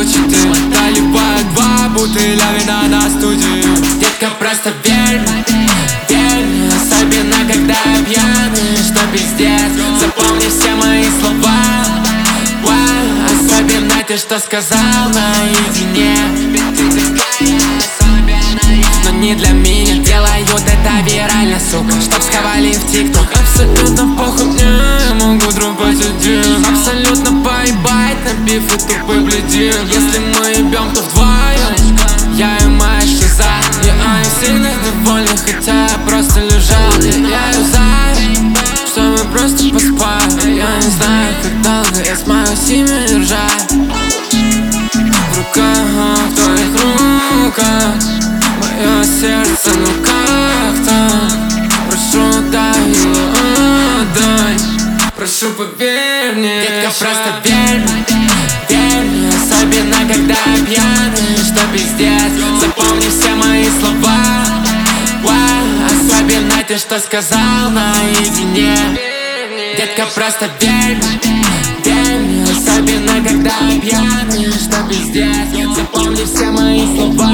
короче, ты доливай 2 бутыля вина на студию. Детка, просто верь мне, особенно когда я пьяный, что пиздец. Запомни все мои слова, особенно те, что сказал наедине. Но не для меня делают это вирально, сука, чтоб схавали в тикток. Абсолютно похуй мне, я могу трупать один. Абсолютно поебать на биф и тупый бледин. Если мы ебем, то вдвоем, я и моя шиза. И они сильно довольны, хотя я просто лежал. И я юзаю, чтобы просто поспать. Я не знаю, как долго я смогу себя держать. В руках, в твоих руках мое сердце, ну как так? Прошу, дай его отдай. Прошу, поверь мне. Детка, просто верь мне, особенно когда я пьяный, что пиздец. Запомни все мои слова, особенно те, что сказал наедине. Детка, просто верь мне, особенно когда я пьяный, что пиздец. Запомни все мои слова.